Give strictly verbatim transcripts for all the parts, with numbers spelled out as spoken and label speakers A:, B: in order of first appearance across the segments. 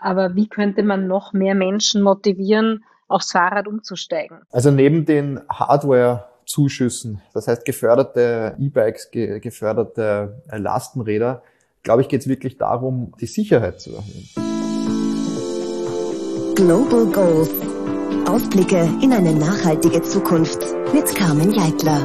A: Aber wie könnte man noch mehr Menschen motivieren, aufs Fahrrad umzusteigen?
B: Also neben den Hardware-Zuschüssen, das heißt geförderte E-Bikes, ge- geförderte äh, Lastenräder, glaube ich, geht es wirklich darum, die Sicherheit zu erhöhen.
C: Global Goals. Ausblicke in eine nachhaltige Zukunft mit Carmen Jeitler.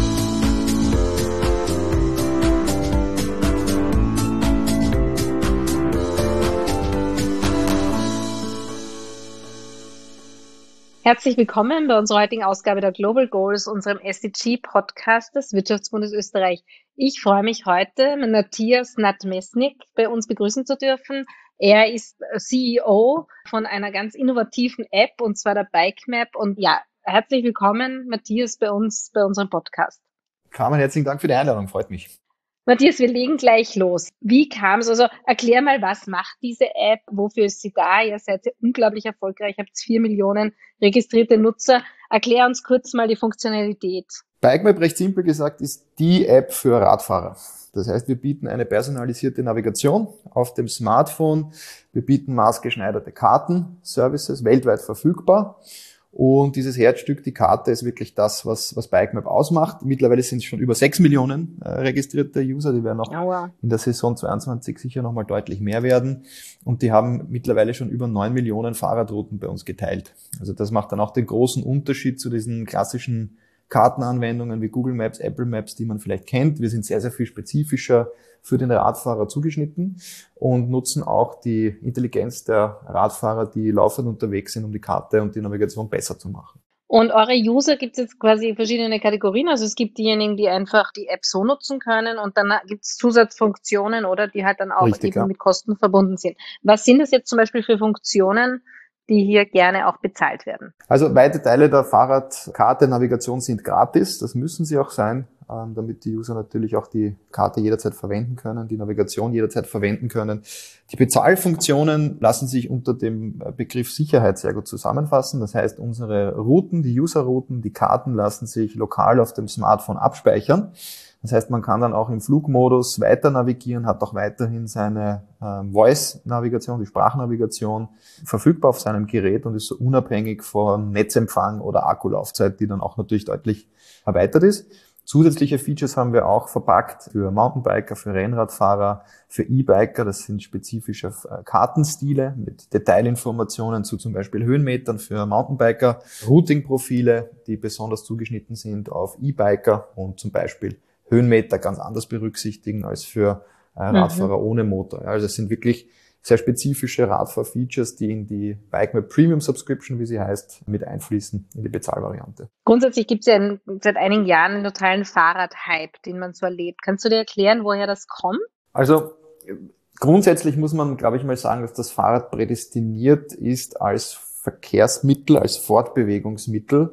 A: Herzlich willkommen bei unserer heutigen Ausgabe der Global Goals, unserem S D G-Podcast des Wirtschaftsbundes Österreich. Ich freue mich heute, Matthias Nadmesnik bei uns begrüßen zu dürfen. Er ist C E O von einer ganz innovativen App, und zwar der BikeMap. Und ja, herzlich willkommen, Matthias, bei uns, bei unserem Podcast.
B: Carmen, herzlichen Dank für die Einladung, freut mich.
A: Matthias, wir legen gleich los. Wie kam es? Also erklär mal, was macht diese App? Wofür ist sie da? Ihr seid ja unglaublich erfolgreich, habt vier Millionen registrierte Nutzer. Erklär uns kurz mal die Funktionalität.
B: BikeMap, recht simpel gesagt, ist die App für Radfahrer. Das heißt, wir bieten eine personalisierte Navigation auf dem Smartphone. Wir bieten maßgeschneiderte Karten-Services, weltweit verfügbar. Und dieses Herzstück, die Karte, ist wirklich das, was, was BikeMap ausmacht. Mittlerweile sind es schon über sechs Millionen äh, registrierte User. Die werden auch
A: Oh, wow.
B: in der Saison zweiundzwanzig sicher nochmal deutlich mehr werden. Und die haben mittlerweile schon über neun Millionen Fahrradrouten bei uns geteilt. Also das macht dann auch den großen Unterschied zu diesen klassischen Kartenanwendungen wie Google Maps, Apple Maps, die man vielleicht kennt. Wir sind sehr, sehr viel spezifischer für den Radfahrer zugeschnitten und nutzen auch die Intelligenz der Radfahrer, die laufend unterwegs sind, um die Karte und die Navigation besser zu machen.
A: Und eure User gibt es jetzt quasi verschiedene Kategorien. Also es gibt diejenigen, die einfach die App so nutzen können, und dann gibt es Zusatzfunktionen, oder die halt dann auch
B: Richtig,
A: eben
B: ja.
A: mit Kosten verbunden sind. Was sind das jetzt zum Beispiel für Funktionen, die hier gerne auch bezahlt werden?
B: Also weite Teile der Fahrradkarte, Navigation sind gratis. Das müssen sie auch sein, damit die User natürlich auch die Karte jederzeit verwenden können, die Navigation jederzeit verwenden können. Die Bezahlfunktionen lassen sich unter dem Begriff Sicherheit sehr gut zusammenfassen. Das heißt, unsere Routen, die Userrouten, die Karten lassen sich lokal auf dem Smartphone abspeichern. Das heißt, man kann dann auch im Flugmodus weiter navigieren, hat auch weiterhin seine äh, Voice-Navigation, die Sprachnavigation verfügbar auf seinem Gerät und ist so unabhängig von Netzempfang oder Akkulaufzeit, die dann auch natürlich deutlich erweitert ist. Zusätzliche Features haben wir auch verpackt für Mountainbiker, für Rennradfahrer, für E-Biker. Das sind spezifische Kartenstile mit Detailinformationen zu zum Beispiel Höhenmetern für Mountainbiker, Routing-Profile, die besonders zugeschnitten sind auf E-Biker und zum Beispiel Höhenmeter ganz anders berücksichtigen als für äh, Radfahrer mhm. ohne Motor. Also es sind wirklich sehr spezifische Radfahr-Features, die in die BikeMap Premium Subscription, wie sie heißt, mit einfließen in die Bezahlvariante.
A: Grundsätzlich gibt es ja in, seit einigen Jahren einen totalen Fahrrad-Hype, den man so erlebt. Kannst du dir erklären, woher das kommt?
B: Also grundsätzlich muss man, glaube ich, mal sagen, dass das Fahrrad prädestiniert ist als Verkehrsmittel, als Fortbewegungsmittel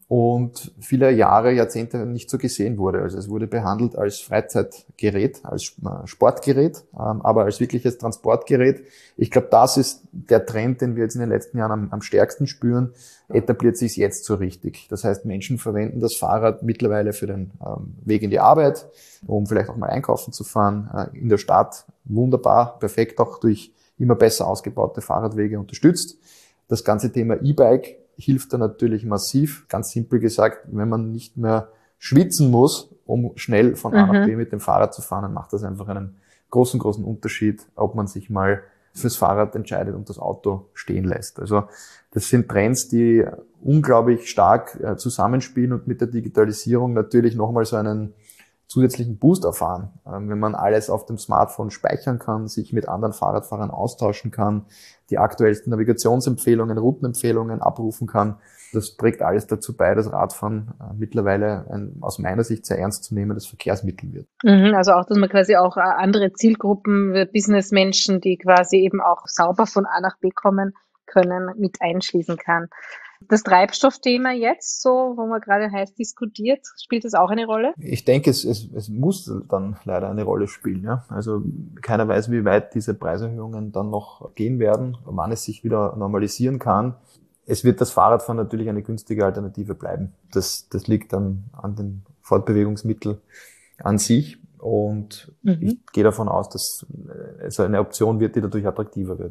B: und viele Jahre, Jahrzehnte nicht so gesehen wurde. Also es wurde behandelt als Freizeitgerät, als Sportgerät, aber als wirkliches Transportgerät. Ich glaube, das ist der Trend, den wir jetzt in den letzten Jahren am, am stärksten spüren, etabliert sich jetzt so richtig. Das heißt, Menschen verwenden das Fahrrad mittlerweile für den ähm, Weg in die Arbeit, um vielleicht auch mal einkaufen zu fahren, äh, in der Stadt. Wunderbar, perfekt auch durch immer besser ausgebaute Fahrradwege unterstützt. Das ganze Thema E-Bike hilft da natürlich massiv. Ganz simpel gesagt, wenn man nicht mehr schwitzen muss, um schnell von A nach B mit dem Fahrrad zu fahren, dann macht das einfach einen großen, großen Unterschied, ob man sich mal fürs Fahrrad entscheidet und das Auto stehen lässt. Also das sind Trends, die unglaublich stark äh, zusammenspielen und mit der Digitalisierung natürlich nochmal so einen zusätzlichen Boost erfahren. Ähm, wenn man alles auf dem Smartphone speichern kann, sich mit anderen Fahrradfahrern austauschen kann, die aktuellsten Navigationsempfehlungen, Routenempfehlungen abrufen kann. Das trägt alles dazu bei, dass Radfahren äh, mittlerweile ein aus meiner Sicht sehr ernstzunehmendes Verkehrsmittel wird.
A: Mhm, also auch, dass man quasi auch äh, andere Zielgruppen, Businessmenschen, die quasi eben auch sauber von A nach B kommen können, mit einschließen kann. Das Treibstoffthema jetzt, so, wo man gerade heiß diskutiert, spielt das auch eine Rolle?
B: Ich denke, es, es, es muss dann leider eine Rolle spielen. Ja? Also keiner weiß, wie weit diese Preiserhöhungen dann noch gehen werden, wann es sich wieder normalisieren kann. Es wird das Fahrradfahren natürlich eine günstige Alternative bleiben. Das, das liegt dann an den Fortbewegungsmitteln an sich. Und mhm. ich gehe davon aus, dass es eine Option wird, die dadurch attraktiver wird. Ja.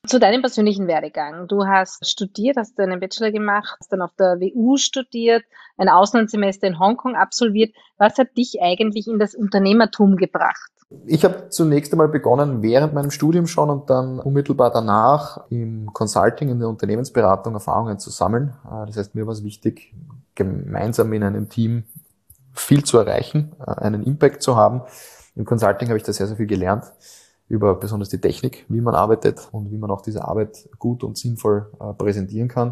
A: Zu deinem persönlichen Werdegang. Du hast studiert, hast einen Bachelor gemacht, hast dann auf der W U studiert, ein Auslandssemester in Hongkong absolviert. Was hat dich eigentlich in das Unternehmertum gebracht?
B: Ich habe zunächst einmal begonnen, während meinem Studium schon und dann unmittelbar danach im Consulting, in der Unternehmensberatung Erfahrungen zu sammeln. Das heißt, mir war es wichtig, gemeinsam in einem Team viel zu erreichen, einen Impact zu haben. Im Consulting habe ich da sehr, sehr viel gelernt über besonders die Technik, wie man arbeitet und wie man auch diese Arbeit gut und sinnvoll äh, präsentieren kann.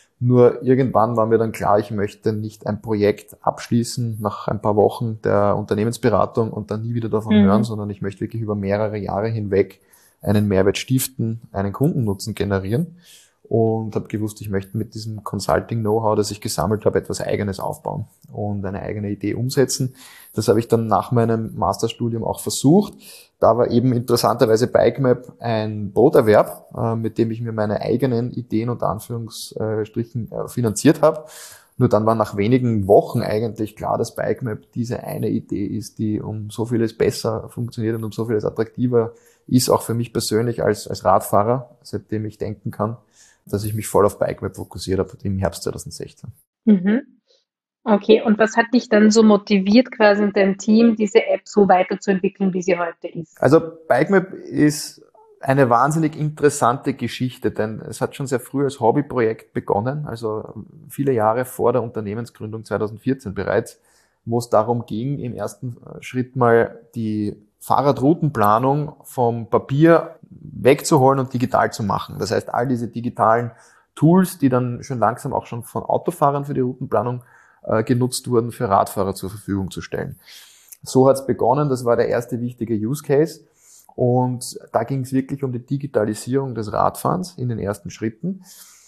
B: Nur irgendwann war mir dann klar, ich möchte nicht ein Projekt abschließen nach ein paar Wochen der Unternehmensberatung und dann nie wieder davon mhm. hören, sondern ich möchte wirklich über mehrere Jahre hinweg einen Mehrwert stiften, einen Kundennutzen generieren und habe gewusst, ich möchte mit diesem Consulting-Know-how, das ich gesammelt habe, etwas Eigenes aufbauen und eine eigene Idee umsetzen. Das habe ich dann nach meinem Masterstudium auch versucht. Da war eben interessanterweise BikeMap ein Broterwerb, äh, mit dem ich mir meine eigenen Ideen unter Anführungsstrichen äh, finanziert habe. Nur dann war nach wenigen Wochen eigentlich klar, dass BikeMap diese eine Idee ist, die um so vieles besser funktioniert und um so vieles attraktiver ist, auch für mich persönlich als, als Radfahrer, seitdem ich denken kann, dass ich mich voll auf BikeMap fokussiert habe im Herbst zwanzig sechzehn.
A: Mhm. Okay, und was hat dich dann so motiviert, quasi in deinem Team diese App so weiterzuentwickeln, wie sie heute ist?
B: Also BikeMap ist eine wahnsinnig interessante Geschichte, denn es hat schon sehr früh als Hobbyprojekt begonnen, also viele Jahre vor der Unternehmensgründung zwanzig vierzehn bereits, wo es darum ging, im ersten Schritt mal die Fahrradroutenplanung vom Papier wegzuholen und digital zu machen. Das heißt, all diese digitalen Tools, die dann schon langsam auch schon von Autofahrern für die Routenplanung äh, genutzt wurden, für Radfahrer zur Verfügung zu stellen. So hat es begonnen, das war der erste wichtige Use Case. Und da ging es wirklich um die Digitalisierung des Radfahrens in den ersten Schritten.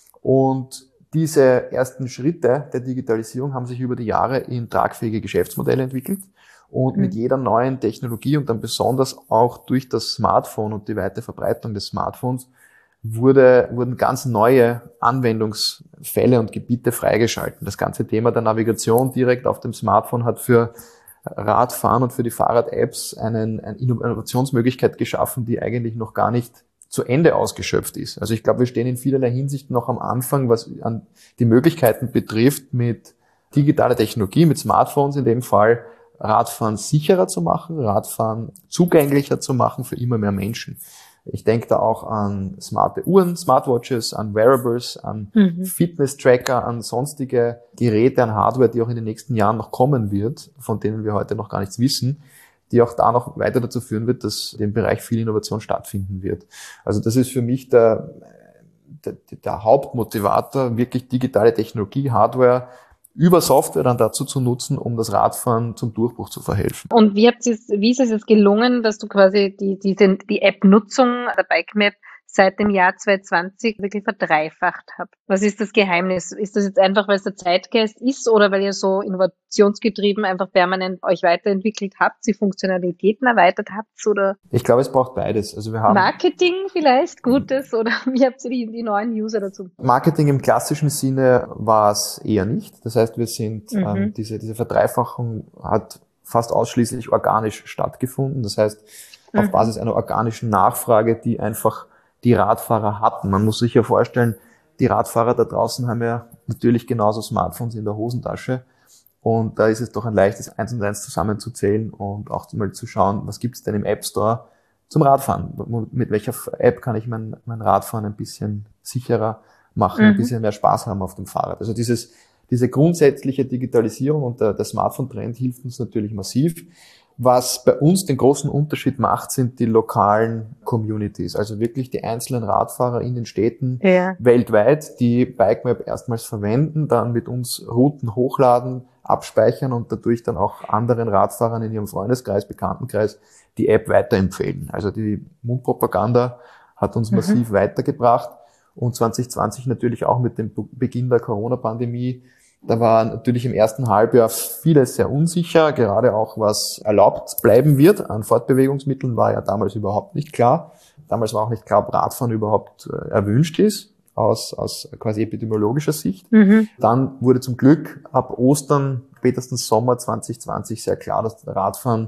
B: Und diese ersten Schritte der Digitalisierung haben sich über die Jahre in tragfähige Geschäftsmodelle entwickelt. Und mit jeder neuen Technologie und dann besonders auch durch das Smartphone und die weite Verbreitung des Smartphones wurde, wurden ganz neue Anwendungsfälle und Gebiete freigeschalten. Das ganze Thema der Navigation direkt auf dem Smartphone hat für Radfahren und für die Fahrrad-Apps einen, eine Innovationsmöglichkeit geschaffen, die eigentlich noch gar nicht zu Ende ausgeschöpft ist. Also ich glaube, wir stehen in vielerlei Hinsicht noch am Anfang, was an die Möglichkeiten betrifft, mit digitaler Technologie, mit Smartphones in dem Fall, Radfahren sicherer zu machen, Radfahren zugänglicher zu machen für immer mehr Menschen. Ich denke da auch an smarte Uhren, Smartwatches, an Wearables, an mhm. Fitness-Tracker, an sonstige Geräte, an Hardware, die auch in den nächsten Jahren noch kommen wird, von denen wir heute noch gar nichts wissen, die auch da noch weiter dazu führen wird, dass im Bereich viel Innovation stattfinden wird. Also das ist für mich der, der, der Hauptmotivator, wirklich digitale Technologie, Hardware, über Software dann dazu zu nutzen, um das Radfahren zum Durchbruch zu verhelfen.
A: Und wie habt ihr es, wie ist es jetzt gelungen, dass du quasi die, diese, die App-Nutzung der BikeMap seit dem Jahr zwanzig zwanzig wirklich verdreifacht habt? Was ist das Geheimnis? Ist das jetzt einfach, weil es der Zeitgeist ist oder weil ihr so innovationsgetrieben einfach permanent euch weiterentwickelt habt, die Funktionalitäten erweitert habt? Oder
B: ich glaube, es braucht beides. Also wir haben
A: Marketing vielleicht, Gutes, oder wie habt ihr die, die neuen User dazu?
B: Marketing im klassischen Sinne war es eher nicht. Das heißt, wir sind, mhm. ähm, diese, diese Verdreifachung hat fast ausschließlich organisch stattgefunden. Das heißt, auf mhm. Basis einer organischen Nachfrage, die einfach die Radfahrer hatten. Man muss sich ja vorstellen, die Radfahrer da draußen haben ja natürlich genauso Smartphones in der Hosentasche. Und da ist es doch ein leichtes, eins und eins zusammenzuzählen und auch mal zu schauen, was gibt es denn im App Store zum Radfahren? Mit welcher App kann ich mein, mein Radfahren ein bisschen sicherer machen, mhm. ein bisschen mehr Spaß haben auf dem Fahrrad? Also dieses, diese grundsätzliche Digitalisierung und der, der Smartphone-Trend hilft uns natürlich massiv. Was bei uns den großen Unterschied macht, sind die lokalen Communities, also wirklich die einzelnen Radfahrer in den Städten ja. weltweit, die BikeMap erstmals verwenden, dann mit uns Routen hochladen, abspeichern und dadurch dann auch anderen Radfahrern in ihrem Freundeskreis, Bekanntenkreis die App weiterempfehlen. Also die Mundpropaganda hat uns mhm. massiv weitergebracht und zwanzig zwanzig natürlich auch mit dem Beginn der Corona-Pandemie. Da war natürlich im ersten Halbjahr vieles sehr unsicher, gerade auch was erlaubt bleiben wird an Fortbewegungsmitteln war ja damals überhaupt nicht klar. Damals war auch nicht klar, ob Radfahren überhaupt äh, erwünscht ist, aus, aus quasi epidemiologischer Sicht. Mhm. Dann wurde zum Glück ab Ostern, spätestens Sommer zwanzig zwanzig sehr klar, dass Radfahren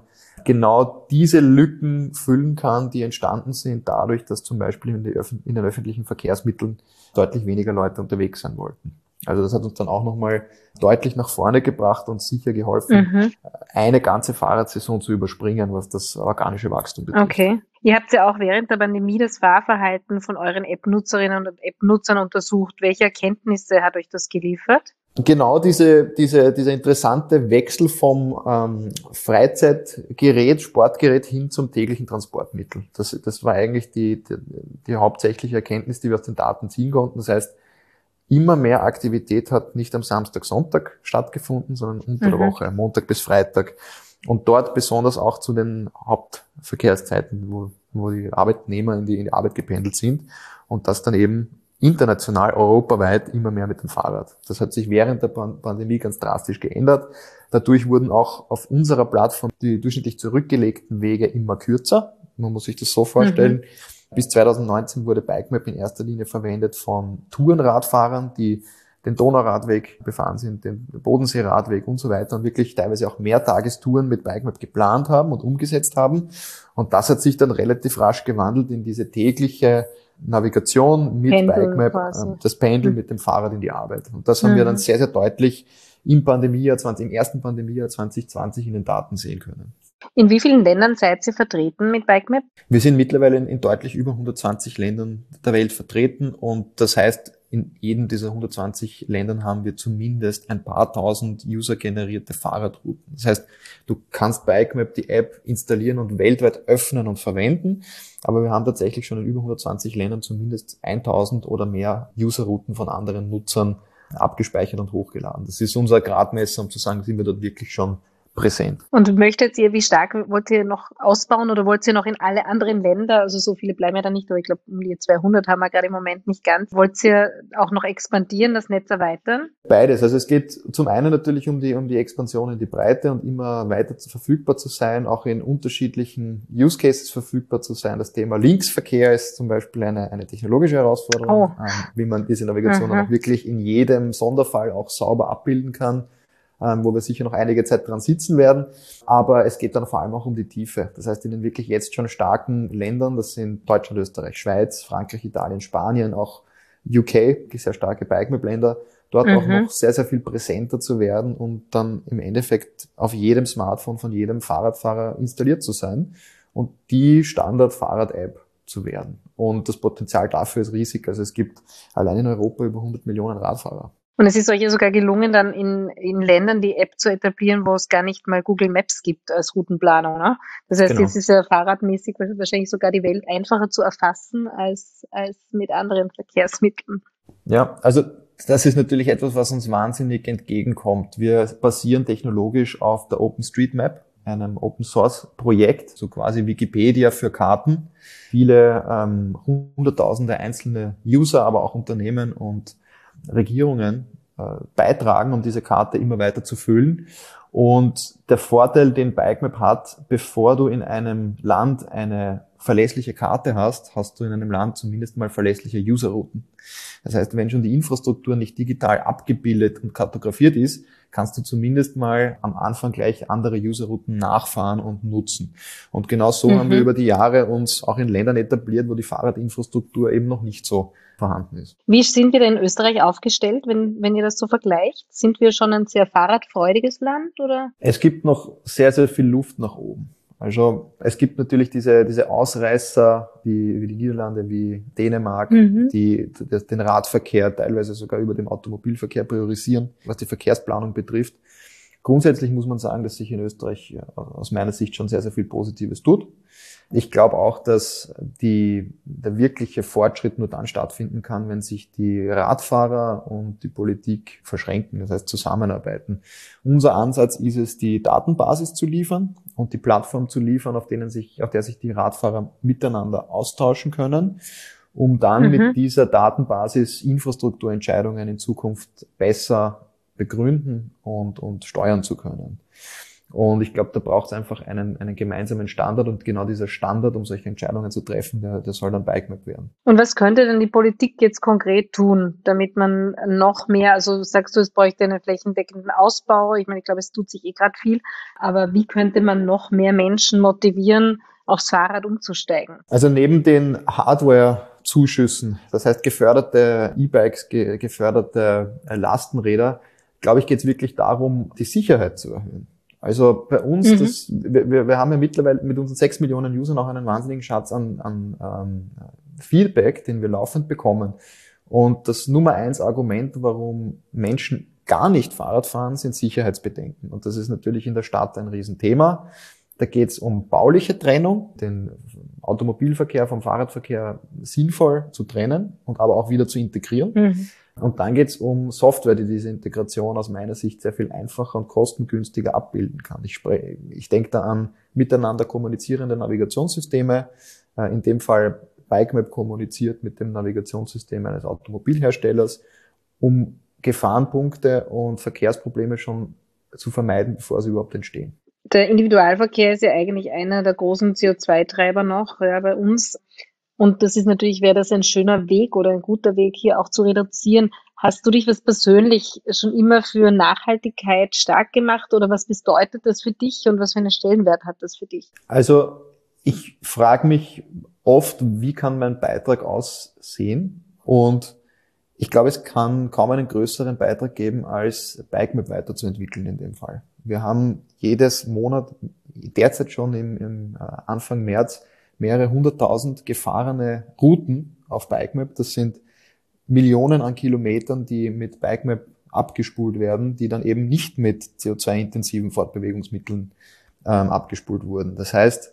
B: genau diese Lücken füllen kann, die entstanden sind dadurch, dass zum Beispiel in, die Öf- in den öffentlichen Verkehrsmitteln deutlich weniger Leute unterwegs sein wollten. Also das hat uns dann auch nochmal deutlich nach vorne gebracht und sicher geholfen,
A: Mhm.
B: eine ganze Fahrradsaison zu überspringen, was das organische Wachstum betrifft.
A: Okay. Ihr habt ja auch während der Pandemie das Fahrverhalten von euren App-Nutzerinnen und App-Nutzern untersucht. Welche Erkenntnisse hat euch das geliefert?
B: Genau diese, diese, dieser interessante Wechsel vom ähm, Freizeitgerät, Sportgerät hin zum täglichen Transportmittel. Das, das war eigentlich die, die, die hauptsächliche Erkenntnis, die wir aus den Daten ziehen konnten. Das heißt, immer mehr Aktivität hat nicht am Samstag, Sonntag stattgefunden, sondern unter der
A: Mhm.
B: Woche, Montag bis Freitag. Und dort besonders auch zu den Hauptverkehrszeiten, wo, wo die Arbeitnehmer in die, in die Arbeit gependelt sind. Und das dann eben international, europaweit immer mehr mit dem Fahrrad. Das hat sich während der Pandemie ganz drastisch geändert. Dadurch wurden auch auf unserer Plattform die durchschnittlich zurückgelegten Wege immer kürzer. Man muss sich das so vorstellen. Mhm. Bis zwanzig neunzehn wurde Bikemap in erster Linie verwendet von Tourenradfahrern, die den Donauradweg befahren sind, den Bodenseeradweg und so weiter und wirklich teilweise auch Mehrtagestouren mit Bikemap geplant haben und umgesetzt haben. Und das hat sich dann relativ rasch gewandelt in diese tägliche Navigation mit
A: Pendeln
B: Bikemap,
A: quasi.
B: äh, das Pendeln
A: Mhm.
B: mit dem Fahrrad in die Arbeit. Und das haben wir dann
A: Mhm.
B: sehr, sehr deutlich im Pandemiejahr zwanzig, im ersten Pandemiejahr zwanzig zwanzig in den Daten sehen können.
A: In wie vielen Ländern seid ihr vertreten mit Bikemap?
B: Wir sind mittlerweile in, in deutlich über hundertzwanzig Ländern der Welt vertreten und das heißt, in jedem dieser hundertzwanzig Ländern haben wir zumindest ein paar tausend user-generierte Fahrradrouten. Das heißt, du kannst Bikemap, die App, installieren und weltweit öffnen und verwenden, aber wir haben tatsächlich schon in über hundertzwanzig Ländern zumindest tausend oder mehr Userrouten von anderen Nutzern abgespeichert und hochgeladen. Das ist unser Gradmesser, um zu sagen, sind wir dort wirklich schon präsent.
A: Und möchtet ihr, wie stark wollt ihr noch ausbauen oder wollt ihr noch in alle anderen Länder, also so viele bleiben ja da nicht, aber ich glaube um die zweihundert haben wir gerade im Moment nicht ganz, wollt ihr auch noch expandieren, das Netz erweitern?
B: Beides. Also es geht zum einen natürlich um die, um die Expansion in die Breite und immer weiter zu, verfügbar zu sein, auch in unterschiedlichen Use Cases verfügbar zu sein. Das Thema Linksverkehr ist zum Beispiel eine, eine technologische Herausforderung,
A: Oh.
B: ähm, wie man diese Navigation
A: Mhm.
B: dann auch wirklich in jedem Sonderfall auch sauber abbilden kann, ähm, wo wir sicher noch einige Zeit dran sitzen werden. Aber es geht dann vor allem auch um die Tiefe. Das heißt, in den wirklich jetzt schon starken Ländern, das sind Deutschland, Österreich, Schweiz, Frankreich, Italien, Spanien, auch U K, die sehr starke Bikemap-Länder, dort
A: Mhm.
B: auch noch sehr, sehr viel präsenter zu werden und dann im Endeffekt auf jedem Smartphone von jedem Fahrradfahrer installiert zu sein und die Standard-Fahrrad-App zu werden. Und das Potenzial dafür ist riesig. Also es gibt allein in Europa über hundert Millionen Radfahrer.
A: Und es ist euch ja sogar gelungen, dann in, in Ländern die App zu etablieren, wo es gar nicht mal Google Maps gibt als Routenplanung, ne? Das heißt,
B: Genau.
A: jetzt ist ja fahrradmäßig wahrscheinlich sogar die Welt einfacher zu erfassen als, als mit anderen Verkehrsmitteln.
B: Ja, also das ist natürlich etwas, was uns wahnsinnig entgegenkommt. Wir basieren technologisch auf der OpenStreetMap, einem Open-Source-Projekt, so quasi Wikipedia für Karten. Viele ähm, hunderttausende einzelne User, aber auch Unternehmen und Regierungen äh, beitragen, um diese Karte immer weiter zu füllen. Und der Vorteil, den Bikemap hat, bevor du in einem Land eine verlässliche Karte hast, hast du in einem Land zumindest mal verlässliche Userrouten. Das heißt, wenn schon die Infrastruktur nicht digital abgebildet und kartografiert ist, kannst du zumindest mal am Anfang gleich andere Userrouten nachfahren und nutzen. Und genau so
A: Mhm.
B: haben wir über die Jahre uns auch in Ländern etabliert, wo die Fahrradinfrastruktur eben noch nicht so vorhanden ist.
A: Wie sind wir denn in Österreich aufgestellt, wenn, wenn ihr das so vergleicht? Sind wir schon ein sehr fahrradfreudiges Land, oder?
B: Es gibt noch sehr, sehr viel Luft nach oben. Also es gibt natürlich diese, diese Ausreißer, wie, wie die Niederlande, wie Dänemark,
A: Mhm.
B: die, die den Radverkehr teilweise sogar über dem Automobilverkehr priorisieren, was die Verkehrsplanung betrifft. Grundsätzlich muss man sagen, dass sich in Österreich aus meiner Sicht schon sehr, sehr viel Positives tut. Ich glaube auch, dass die, der wirkliche Fortschritt nur dann stattfinden kann, wenn sich die Radfahrer und die Politik verschränken, das heißt zusammenarbeiten. Unser Ansatz ist es, die Datenbasis zu liefern und die Plattform zu liefern, auf denen sich, auf der sich die Radfahrer miteinander austauschen können, um dann
A: Mhm.
B: mit dieser Datenbasis Infrastrukturentscheidungen in Zukunft besser begründen und, und steuern zu können. Und ich glaube, da braucht es einfach einen, einen gemeinsamen Standard und genau dieser Standard, um solche Entscheidungen zu treffen, der, der soll dann Bikemap werden.
A: Und was könnte denn die Politik jetzt konkret tun, damit man noch mehr, also sagst du, es bräuchte einen flächendeckenden Ausbau, ich meine, ich glaube, es tut sich eh gerade viel, aber wie könnte man noch mehr Menschen motivieren, aufs Fahrrad umzusteigen?
B: Also neben den Hardware-Zuschüssen, das heißt geförderte E-Bikes, ge- geförderte Lastenräder, glaube ich, geht es wirklich darum, die Sicherheit zu erhöhen. Also bei uns, mhm. das, wir, wir haben ja mittlerweile mit unseren sechs Millionen Usern auch einen wahnsinnigen Schatz an, an ähm, Feedback, den wir laufend bekommen. Und das Nummer eins Argument, warum Menschen gar nicht Fahrrad fahren, sind Sicherheitsbedenken. Und das ist natürlich in der Stadt ein Riesenthema. Da geht es um bauliche Trennung, den Automobilverkehr vom Fahrradverkehr sinnvoll zu trennen und aber auch wieder zu integrieren. Mhm. Und dann geht es um Software, die diese Integration aus meiner Sicht sehr viel einfacher und kostengünstiger abbilden kann. Ich, spreche, ich denke da an miteinander kommunizierende Navigationssysteme. In dem Fall Bikemap kommuniziert mit dem Navigationssystem eines Automobilherstellers, um Gefahrenpunkte und Verkehrsprobleme schon zu vermeiden, bevor sie überhaupt entstehen.
A: Der Individualverkehr ist ja eigentlich einer der großen C O zwei Treiber noch, ja, bei uns. Und das ist natürlich, wäre das ein schöner Weg oder ein guter Weg, hier auch zu reduzieren. Hast du dich was persönlich schon immer für Nachhaltigkeit stark gemacht oder was bedeutet das für dich und was für einen Stellenwert hat das für dich?
B: Also ich frage mich oft, wie kann mein Beitrag aussehen? Und ich glaube, es kann kaum einen größeren Beitrag geben, als Bikemap weiterzuentwickeln in dem Fall. Wir haben jedes Monat, derzeit schon im, im Anfang März, mehrere hunderttausend gefahrene Routen auf Bikemap. Das sind Millionen an Kilometern, die mit Bikemap abgespult werden, die dann eben nicht mit C O zwei intensiven Fortbewegungsmitteln ähm, abgespult wurden. Das heißt,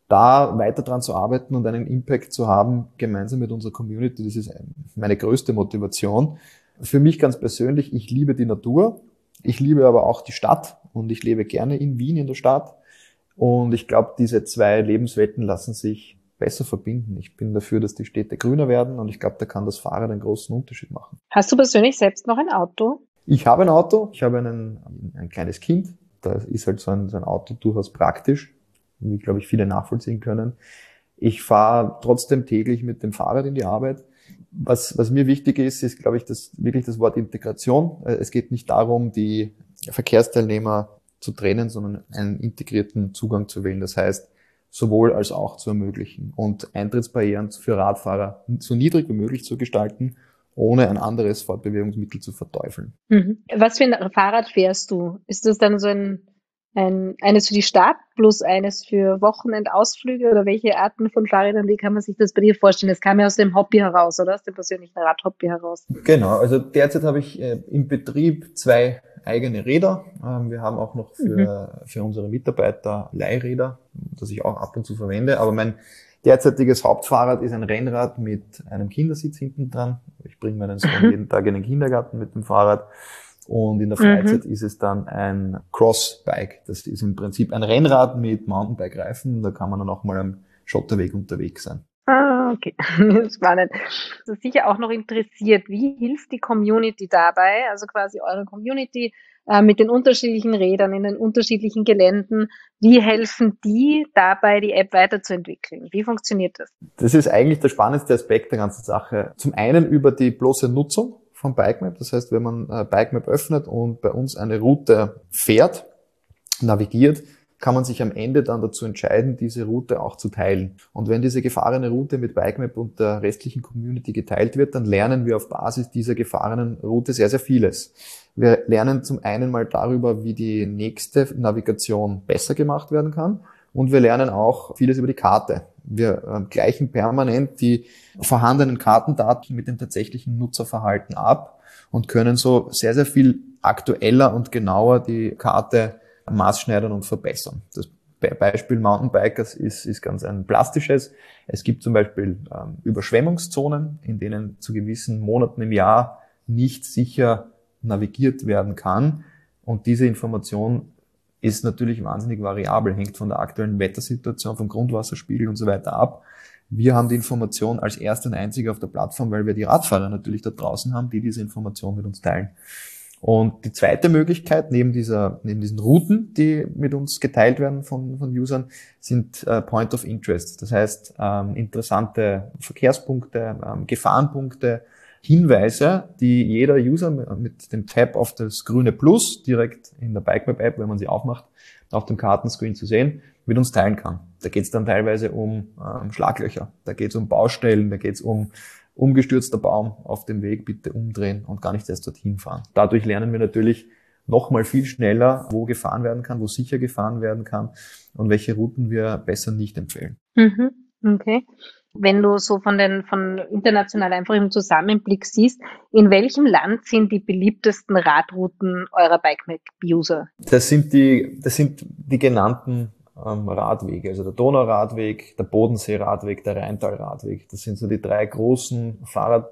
B: da weiter dran zu arbeiten und einen Impact zu haben, gemeinsam mit unserer Community, das ist meine größte Motivation. Für mich ganz persönlich, ich liebe die Natur, ich liebe aber auch die Stadt und ich lebe gerne in Wien in der Stadt. Und ich glaube, diese zwei Lebenswelten lassen sich besser verbinden. Ich bin dafür, dass die Städte grüner werden und ich glaube, da kann das Fahrrad einen großen Unterschied machen.
A: Hast du persönlich selbst noch ein Auto?
B: Ich habe ein Auto, ich habe einen, ein kleines Kind. Da ist halt so ein, so ein Auto durchaus praktisch, wie, glaube ich, viele nachvollziehen können. Ich fahre trotzdem täglich mit dem Fahrrad in die Arbeit. Was, was mir wichtig ist, ist, glaube ich, das, wirklich das Wort Integration. Es geht nicht darum, die Verkehrsteilnehmer zu trennen, sondern einen integrierten Zugang zu wählen. Das heißt, sowohl als auch zu ermöglichen und Eintrittsbarrieren für Radfahrer so niedrig wie möglich zu gestalten, ohne ein anderes Fortbewegungsmittel zu verteufeln.
A: Mhm. Was für ein Fahrrad fährst du? Ist das dann so ein, ein eines für die Stadt plus eines für Wochenendausflüge oder welche Arten von Fahrrädern, wie kann man sich das bei dir vorstellen? Das kam ja aus dem Hobby heraus, oder? Aus dem persönlichen Radhobby heraus.
B: Genau, also derzeit habe ich äh, im Betrieb zwei eigene Räder. Ähm, wir haben auch noch für, mhm. für unsere Mitarbeiter Leihräder, das ich auch ab und zu verwende. Aber mein derzeitiges Hauptfahrrad ist ein Rennrad mit einem Kindersitz hinten dran. Ich bringe meinen Sohn mhm. jeden Tag in den Kindergarten mit dem Fahrrad. Und in der Freizeit mhm. ist es dann ein Crossbike. Das ist im Prinzip ein Rennrad mit Mountainbike-Reifen. Da kann man dann auch mal am Schotterweg unterwegs sein.
A: Ah, okay. Spannend. Das ist sicher auch noch interessiert. Wie hilft die Community dabei, also quasi eure Community äh, mit den unterschiedlichen Rädern in den unterschiedlichen Geländen? Wie helfen die dabei, die App weiterzuentwickeln? Wie funktioniert das?
B: Das ist eigentlich der spannendste Aspekt der ganzen Sache. Zum einen über die bloße Nutzung von Bikemap. Das heißt, wenn man äh, Bikemap öffnet und bei uns eine Route fährt, navigiert, kann man sich am Ende dann dazu entscheiden, diese Route auch zu teilen. Und wenn diese gefahrene Route mit Bikemap und der restlichen Community geteilt wird, dann lernen wir auf Basis dieser gefahrenen Route sehr, sehr vieles. Wir lernen zum einen mal darüber, wie die nächste Navigation besser gemacht werden kann. Und wir lernen auch vieles über die Karte. Wir äh, gleichen permanent die vorhandenen Kartendaten mit dem tatsächlichen Nutzerverhalten ab und können so sehr, sehr viel aktueller und genauer die Karte maßschneidern und verbessern. Das Beispiel Mountainbikers ist, ist ganz ein plastisches. Es gibt zum Beispiel ähm, Überschwemmungszonen, in denen zu gewissen Monaten im Jahr nicht sicher navigiert werden kann. Und diese Information ist natürlich wahnsinnig variabel, hängt von der aktuellen Wettersituation, vom Grundwasserspiegel und so weiter ab. Wir haben die Information als erste und einzige auf der Plattform, weil wir die Radfahrer natürlich da draußen haben, die diese Information mit uns teilen. Und die zweite Möglichkeit, neben dieser, neben diesen Routen, die mit uns geteilt werden von, von Usern, sind äh, Point of Interest. Das heißt, ähm, interessante Verkehrspunkte, ähm, Gefahrenpunkte, Hinweise, die jeder User mit dem Tab auf das grüne Plus direkt in der Bikemap-App, wenn man sie aufmacht, auf dem Kartenscreen zu sehen, mit uns teilen kann. Da geht es dann teilweise um ähm, Schlaglöcher, da geht es um Baustellen, da geht es um umgestürzter Baum auf dem Weg, bitte umdrehen und gar nicht erst dorthin fahren. Dadurch lernen wir natürlich noch mal viel schneller, wo gefahren werden kann, wo sicher gefahren werden kann und welche Routen wir besser nicht empfehlen.
A: Mhm, okay. Wenn du so von den von international einfach im Zusammenblick siehst, in welchem Land sind die beliebtesten Radrouten eurer Bikemap-User?
B: Das sind die, das sind die genannten ähm, Radwege, also der Donauradweg, der Bodensee-Radweg, der Rheintal-Radweg. Das sind so die drei großen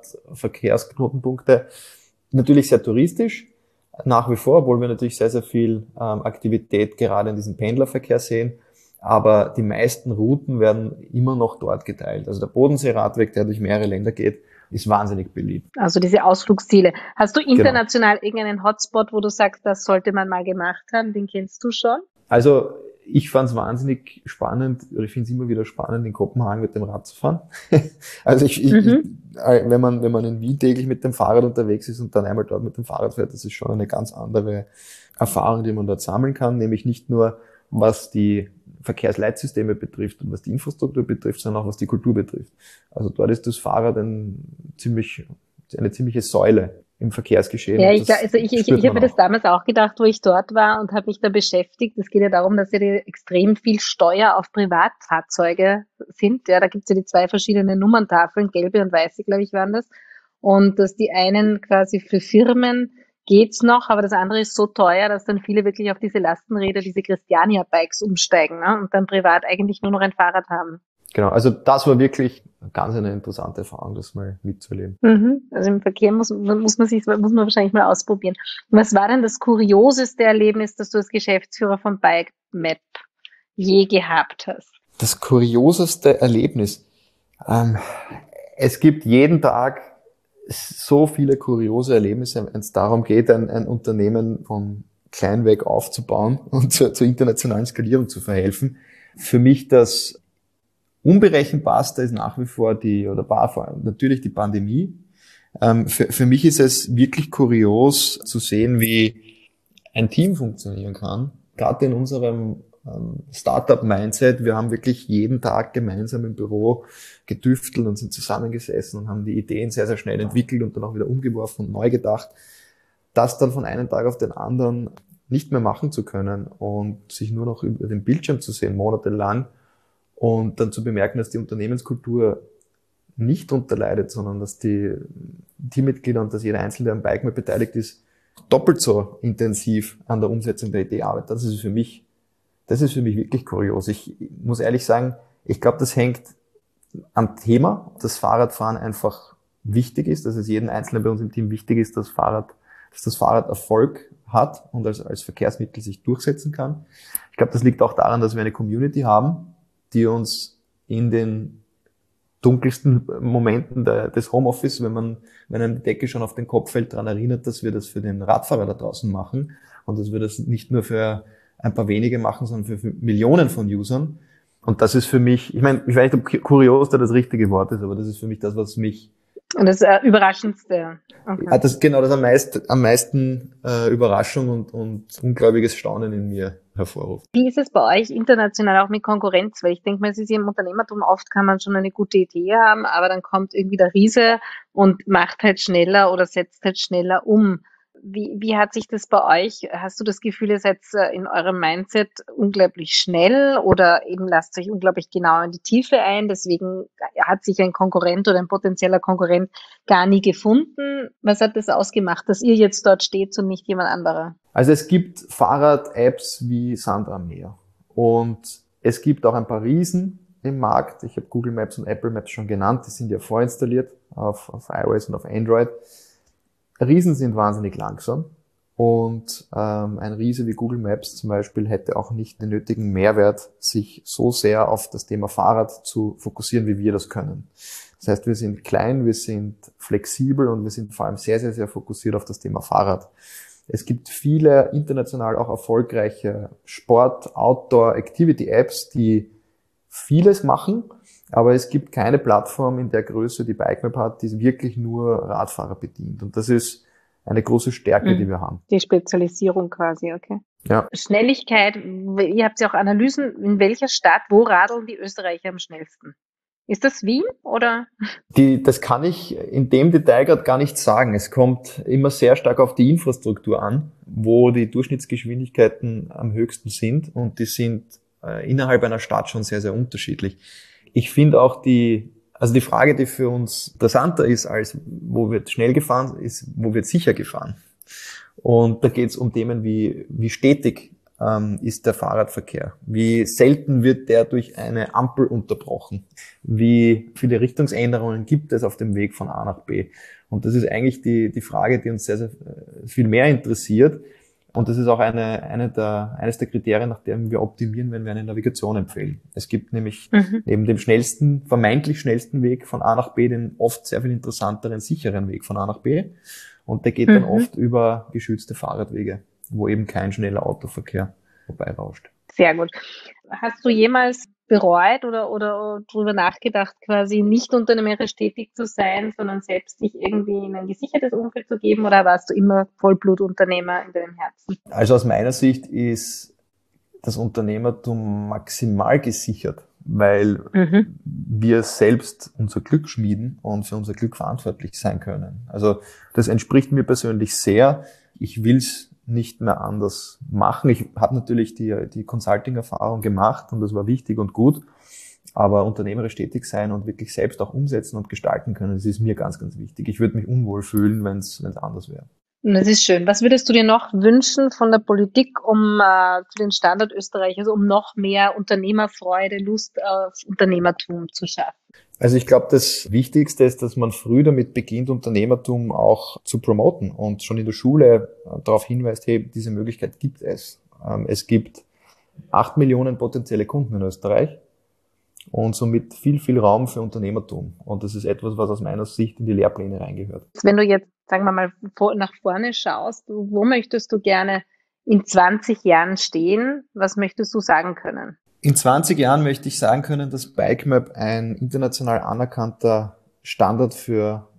B: Fahrradverkehrsknotenpunkte. Natürlich sehr touristisch, nach wie vor, obwohl wir natürlich sehr, sehr viel ähm, Aktivität gerade in diesem Pendlerverkehr sehen. Aber die meisten Routen werden immer noch dort geteilt. Also der Bodensee-Radweg, der durch mehrere Länder geht, ist wahnsinnig beliebt.
A: Also diese Ausflugsziele. Hast du international genau. irgendeinen Hotspot, wo du sagst, das sollte man mal gemacht haben? Den kennst du schon?
B: Also ich fand es wahnsinnig spannend, oder ich finde es immer wieder spannend, in Kopenhagen mit dem Rad zu fahren. Also ich, ich, mhm. ich, wenn man wenn man in Wien täglich mit dem Fahrrad unterwegs ist und dann einmal dort mit dem Fahrrad fährt, das ist schon eine ganz andere Erfahrung, die man dort sammeln kann, nämlich nicht nur was die Verkehrsleitsysteme betrifft und was die Infrastruktur betrifft, sondern auch was die Kultur betrifft. Also dort ist das Fahrrad ein ziemlich, eine ziemliche Säule im Verkehrsgeschehen.
A: Ja, ich, also ich, ich, ich habe mir das damals auch gedacht, wo ich dort war und habe mich da beschäftigt. Es geht ja darum, dass ja die extrem viel Steuer auf Privatfahrzeuge sind. Ja, da gibt es ja die zwei verschiedenen Nummerntafeln, gelbe und weiße, glaube ich, waren das. Und dass die einen quasi für Firmen geht's noch, aber das andere ist so teuer, dass dann viele wirklich auf diese Lastenräder, diese Christiania-Bikes umsteigen, ne? Und dann privat eigentlich nur noch ein Fahrrad haben.
B: Genau, also das war wirklich ganz eine interessante Erfahrung, das mal mitzuerleben.
A: Mhm. Also im Verkehr muss, muss man sich, muss man wahrscheinlich mal ausprobieren. Und was war denn das kurioseste Erlebnis, das du als Geschäftsführer von Bikemap je gehabt hast?
B: Das kurioseste Erlebnis? Ähm, es gibt jeden Tag so viele kuriose Erlebnisse, wenn es darum geht, ein, ein Unternehmen von klein weg aufzubauen und zur, zur internationalen Skalierung zu verhelfen. Für mich das Unberechenbarste ist nach wie vor die, oder war vor allem natürlich die Pandemie. Ähm, für, für mich ist es wirklich kurios zu sehen, wie ein Team funktionieren kann. Gerade in unserem ähm, Startup-Mindset. Wir haben wirklich jeden Tag gemeinsam im Büro getüftelt und sind zusammengesessen und haben die Ideen sehr, sehr schnell entwickelt und dann auch wieder umgeworfen und neu gedacht. Das dann von einem Tag auf den anderen nicht mehr machen zu können und sich nur noch über den Bildschirm zu sehen, monatelang, und dann zu bemerken, dass die Unternehmenskultur nicht darunter leidet, sondern dass die Teammitglieder und dass jeder Einzelne, der am Bikemap beteiligt ist, doppelt so intensiv an der Umsetzung der Idee arbeitet. Das ist für mich, das ist für mich wirklich kurios. Ich muss ehrlich sagen, ich glaube, das hängt am Thema, dass Fahrradfahren einfach wichtig ist, dass es jedem Einzelnen bei uns im Team wichtig ist, dass Fahrrad, dass das Fahrrad Erfolg hat und als, als Verkehrsmittel sich durchsetzen kann. Ich glaube, das liegt auch daran, dass wir eine Community haben, die uns in den dunkelsten Momenten der, des Homeoffice, wenn man, wenn einem die Decke schon auf den Kopf fällt, daran erinnert, dass wir das für den Radfahrer da draußen machen und dass wir das nicht nur für ein paar wenige machen, sondern für, für Millionen von Usern. Und das ist für mich, ich meine, ich weiß nicht, ob kurios da das richtige Wort ist, aber das ist für mich das, was mich...
A: Und das äh, Überraschendste. Okay.
B: Ja, das genau, das am meisten, am meisten äh, Überraschung und, und ungläubiges Staunen in mir hervorruft.
A: Wie ist es bei euch international auch mit Konkurrenz? Weil ich denke mal, es ist ja im Unternehmertum, oft kann man schon eine gute Idee haben, aber dann kommt irgendwie der Riese und macht halt schneller oder setzt halt schneller um. Wie, wie hat sich das bei euch? Hast du das Gefühl, ihr seid in eurem Mindset unglaublich schnell oder eben lasst euch unglaublich genau in die Tiefe ein? Deswegen hat sich ein Konkurrent oder ein potenzieller Konkurrent gar nie gefunden. Was hat das ausgemacht, dass ihr jetzt dort steht und nicht jemand anderer?
B: Also es gibt Fahrrad-Apps wie Sand am Meer und es gibt auch ein paar Riesen im Markt. Ich habe Google Maps und Apple Maps schon genannt. Die sind ja vorinstalliert auf, auf iOS und auf Android. Riesen sind wahnsinnig langsam und ähm, ein Riese wie Google Maps zum Beispiel hätte auch nicht den nötigen Mehrwert, sich so sehr auf das Thema Fahrrad zu fokussieren, wie wir das können. Das heißt, wir sind klein, wir sind flexibel und wir sind vor allem sehr, sehr, sehr fokussiert auf das Thema Fahrrad. Es gibt viele international auch erfolgreiche Sport-, Outdoor-, Activity-Apps, die vieles machen, aber es gibt keine Plattform in der Größe, die BikeMap hat, die wirklich nur Radfahrer bedient. Und das ist eine große Stärke, mhm. die wir haben.
A: Die Spezialisierung quasi, okay.
B: Ja.
A: Schnelligkeit, ihr habt ja auch Analysen, in welcher Stadt, wo radeln die Österreicher am schnellsten? Ist das Wien oder?
B: Die, das kann ich in dem Detail gerade gar nicht sagen. Es kommt immer sehr stark auf die Infrastruktur an, wo die Durchschnittsgeschwindigkeiten am höchsten sind, und die sind äh, innerhalb einer Stadt schon sehr, sehr unterschiedlich. Ich finde auch die, also die Frage, die für uns interessanter ist, als wo wird schnell gefahren, ist, wo wird sicher gefahren. Und da geht es um Themen wie, wie stetig ähm, ist der Fahrradverkehr, wie selten wird der durch eine Ampel unterbrochen, wie viele Richtungsänderungen gibt es auf dem Weg von A nach B. Und das ist eigentlich die, die Frage, die uns sehr, sehr viel mehr interessiert. Und das ist auch eine, eine der, eines der Kriterien, nach denen wir optimieren, wenn wir eine Navigation empfehlen. Es gibt nämlich mhm. neben dem schnellsten, vermeintlich schnellsten Weg von A nach B den oft sehr viel interessanteren, sicheren Weg von A nach B. Und der geht mhm. dann oft über geschützte Fahrradwege, wo eben kein schneller Autoverkehr vorbeirauscht.
A: Sehr gut. Hast du jemals bereut oder, oder darüber nachgedacht, quasi nicht unternehmerisch tätig zu sein, sondern selbst dich irgendwie in ein gesichertes Umfeld zu geben, oder warst du immer Vollblutunternehmer in deinem Herzen?
B: Also aus meiner Sicht ist das Unternehmertum maximal gesichert, weil mhm. wir selbst unser Glück schmieden und für unser Glück verantwortlich sein können. Also das entspricht mir persönlich sehr. Ich will's nicht mehr anders machen. Ich habe natürlich die, die Consulting-Erfahrung gemacht und das war wichtig und gut, aber unternehmerisch tätig sein und wirklich selbst auch umsetzen und gestalten können, das ist mir ganz, ganz wichtig. Ich würde mich unwohl fühlen, wenn es anders wäre.
A: Das ist schön. Was würdest du dir noch wünschen von der Politik, um äh, für den Standort Österreich, also um noch mehr Unternehmerfreude, Lust auf Unternehmertum zu schaffen?
B: Also ich glaube, das Wichtigste ist, dass man früh damit beginnt, Unternehmertum auch zu promoten und schon in der Schule darauf hinweist, hey, diese Möglichkeit gibt es. Es gibt acht Millionen potenzielle Kunden in Österreich und somit viel, viel Raum für Unternehmertum. Und das ist etwas, was aus meiner Sicht in die Lehrpläne reingehört.
A: Wenn du jetzt, sagen wir mal, nach vorne schaust, wo möchtest du gerne in zwanzig Jahren stehen? Was möchtest du sagen können?
B: In zwanzig Jahren möchte ich sagen können, dass BikeMap ein international anerkannter Standard für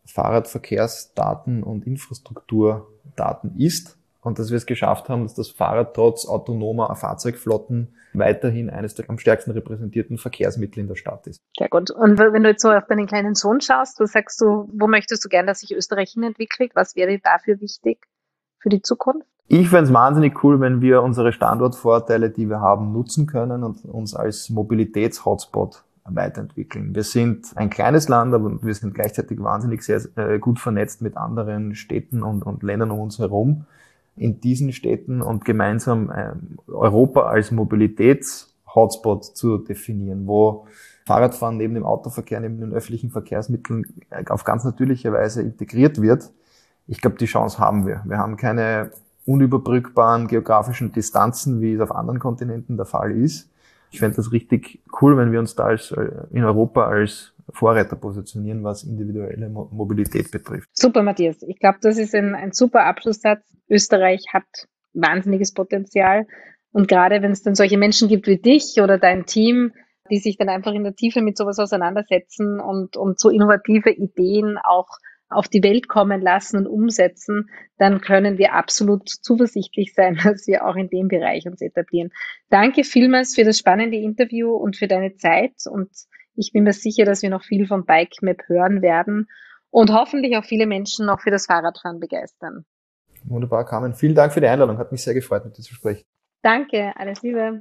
B: Fahrradverkehrsdaten und Infrastrukturdaten ist und dass wir es geschafft haben, dass das Fahrrad trotz autonomer Fahrzeugflotten weiterhin eines der am stärksten repräsentierten Verkehrsmittel in der Stadt ist.
A: Sehr gut. Und wenn du jetzt so auf deinen kleinen Sohn schaust, was sagst du, wo möchtest du gern, dass sich Österreich hinentwickelt? Was wäre dafür wichtig für die Zukunft?
B: Ich fände es wahnsinnig cool, wenn wir unsere Standortvorteile, die wir haben, nutzen können und uns als Mobilitäts-Hotspot weiterentwickeln. Wir sind ein kleines Land, aber wir sind gleichzeitig wahnsinnig sehr äh, gut vernetzt mit anderen Städten und, und Ländern um uns herum. In diesen Städten und gemeinsam äh, Europa als Mobilitäts-Hotspot zu definieren, wo Fahrradfahren neben dem Autoverkehr, neben den öffentlichen Verkehrsmitteln auf ganz natürliche Weise integriert wird. Ich glaube, die Chance haben wir. Wir haben keine unüberbrückbaren geografischen Distanzen, wie es auf anderen Kontinenten der Fall ist. Ich fände das richtig cool, wenn wir uns da als, in Europa als Vorreiter positionieren, was individuelle Mo- Mobilität betrifft.
A: Super, Matthias. Ich glaube, das ist ein, ein super Abschlusssatz. Österreich hat wahnsinniges Potenzial. Und gerade wenn es dann solche Menschen gibt wie dich oder dein Team, die sich dann einfach in der Tiefe mit sowas auseinandersetzen und, und so innovative Ideen auch auf die Welt kommen lassen und umsetzen, dann können wir absolut zuversichtlich sein, dass wir auch in dem Bereich uns etablieren. Danke vielmals für das spannende Interview und für deine Zeit, und ich bin mir sicher, dass wir noch viel vom BikeMap hören werden und hoffentlich auch viele Menschen noch für das Fahrradfahren begeistern.
B: Wunderbar, Carmen. Vielen Dank für die Einladung. Hat mich sehr gefreut, mit dir zu sprechen.
A: Danke, alles Liebe.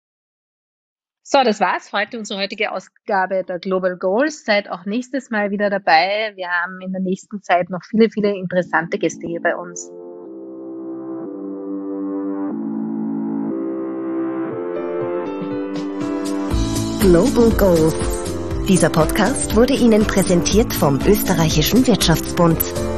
A: So, das war's heute, unsere heutige Ausgabe der Global Goals. Seid auch nächstes Mal wieder dabei. Wir haben in der nächsten Zeit noch viele, viele interessante Gäste hier bei uns.
C: Global Goals. Dieser Podcast wurde Ihnen präsentiert vom Österreichischen Wirtschaftsbund.